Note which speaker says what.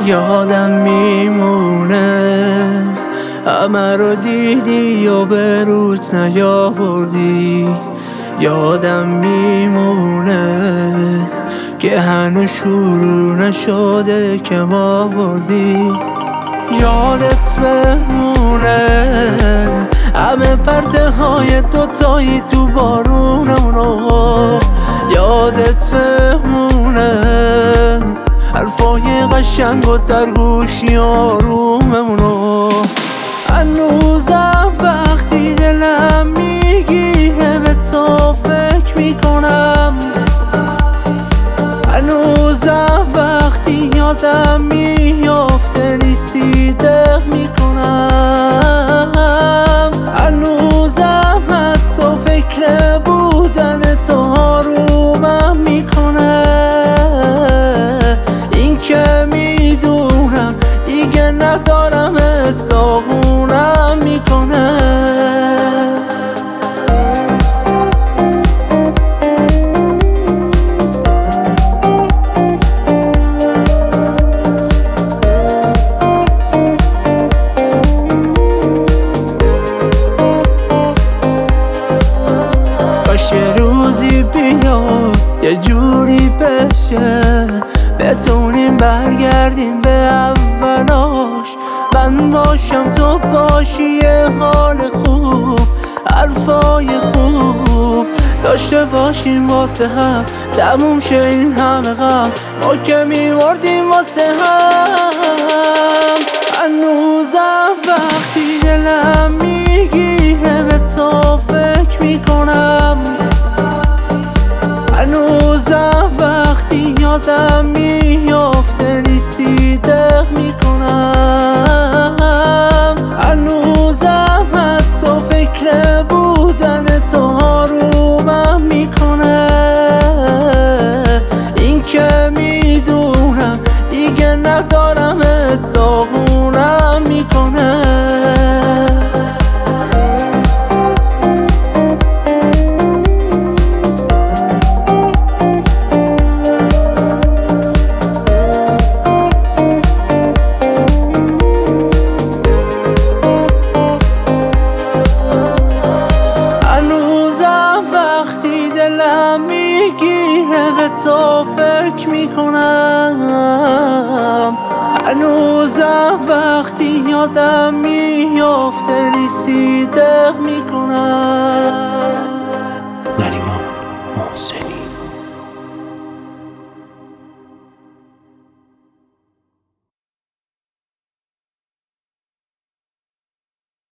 Speaker 1: یادم میمونه همه رو دیدی و به روت نیاوردی. یادم میمونه که هنوز شروع نشده که ما بردی. یادت بمونه همه پرسه های دوتایی تو بارونمونو. یادت بمونه حرفای قشنگ و در گوشی آروممونو. هنوزم وقتی دلم میگیره به تو فکر میکنم. هنوزم وقتی یادم میافته نیستی دق میکنم. هنوزم حتی فکر بودن تو آرومم میکنه. این که میدونم دیگه ندارمت داغونم میکنه. یه روزی بیاد یه جوری بشه بتونیم برگردیم به اولاش. من باشم تو باشی یه حال خوب حرفای خوب داشته باشیم واسه هم تموم شه این همه غم ما که میمردیم واسه هم. هنوزم وقتی دلم میگیره به تو فکر میکنم. هنوزم وقتی یادم میافته نیستی دق میکنم. هنوزم حتی فکر بودن تو آرومم میکنه. این که میدونم دیگه ندارمت داغونم میکنه. میگیره به تو فکر میکنم. هنوزم وقتی یادم میافته نیستی دق میکنم.